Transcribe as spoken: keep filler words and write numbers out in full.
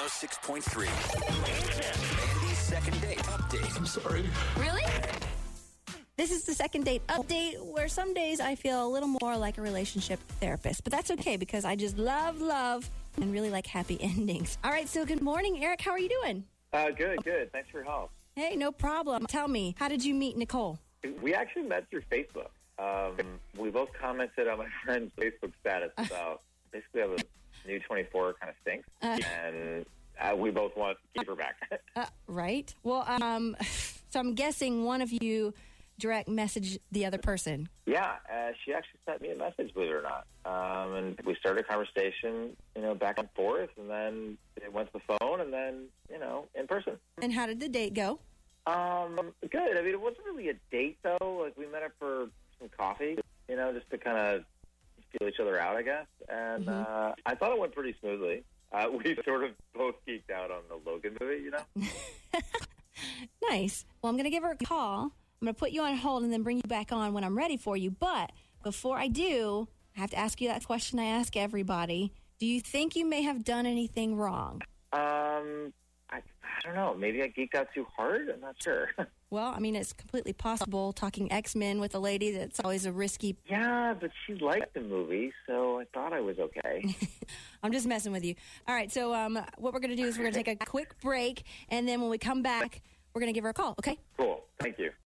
six point three. Andy's second date update. I'm sorry. Really? This is the second date update where some days I feel a little more like a relationship therapist. But that's okay because I just love, love, and really like happy endings. All right, so good morning, Eric. How are you doing? Uh, good, good. Thanks for your help. Hey, no problem. Tell me, how did you meet Nicole? We actually met through Facebook. Um, we both commented on my friend's Facebook status about basically how the new twenty-four kind of stinks. Uh, and uh, we both want to keep her back. uh, right. Well, um, so I'm guessing one of you direct message the other person. Yeah, uh, she actually sent me a message, believe it or not. Um, and we started a conversation, you know, back and forth, and then it went to the phone, and then, you know, in person. And how did the date go? Um, good. I mean, it wasn't really a date, though. Like, we met up for some coffee, you know, just to kind of feel each other out, I guess. And mm-hmm. uh, I thought it went pretty smoothly. Uh, we sort of both geeked out on the Logan movie, you know? Nice. Well, I'm going to give her a call. I'm going to put you on hold and then bring you back on when I'm ready for you. But before I do, I have to ask you that question I ask everybody. Do you think you may have done anything wrong? Um, I, I don't know. Maybe I geeked out too hard? I'm not sure. Well, I mean, it's completely possible. Talking X-Men with a lady, that's always a risky... Yeah, but she liked the movie, so I thought I was okay. I'm just messing with you. All right, so um, what we're going to do is we're going to take a quick break, and then when we come back, we're going to give her a call, okay? Cool. Thank you.